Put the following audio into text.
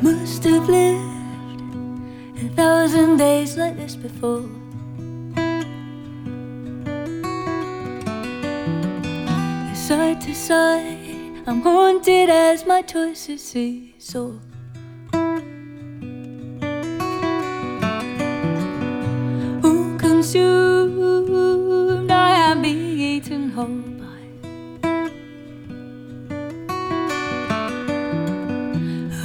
Must have lived 1,000 days like this before. Side to side, I'm haunted as my choices seesaw. All consumed, I am being eaten whole